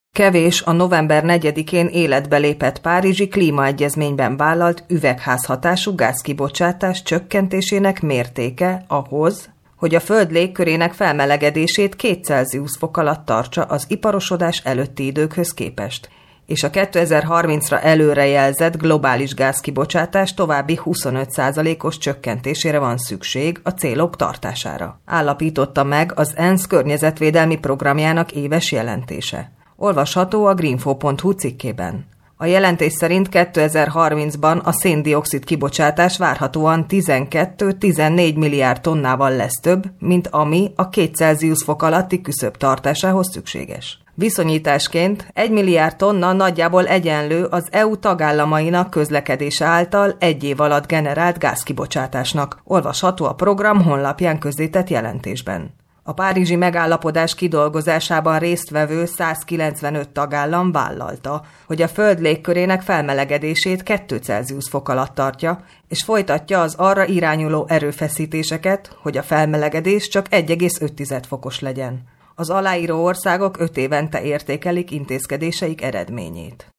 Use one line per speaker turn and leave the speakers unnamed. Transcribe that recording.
Kevés a november 4-én életbe lépett párizsi klímaegyezményben vállalt üvegházhatású gázkibocsátás csökkentésének mértéke ahhoz, hogy a Föld légkörének felmelegedését 2 Celsius fok alatt tartsa az iparosodás előtti időkhöz képest, és a 2030-ra előrejelzett globális gázkibocsátás további 25%-os csökkentésére van szükség a célok tartására, állapította meg az ENSZ környezetvédelmi programjának éves jelentése. Olvasható a greenfo.hu cikkében. A jelentés szerint 2030-ban a szén-dioxid kibocsátás várhatóan 12-14 milliárd tonnával lesz több, mint ami a 2 Celsius fok alatti küszöb tartásához szükséges. Viszonyításként 1 milliárd tonna nagyjából egyenlő az EU tagállamainak közlekedése által egy év alatt generált gázkibocsátásnak, olvasható a program honlapján közzétett jelentésben. A párizsi megállapodás kidolgozásában résztvevő 195 tagállam vállalta, hogy a Föld légkörének felmelegedését 2 Celsius fok alatt tartja, és folytatja az arra irányuló erőfeszítéseket, hogy a felmelegedés csak 1,5 fokos legyen. Az aláíró országok 5 évente értékelik intézkedéseik eredményét.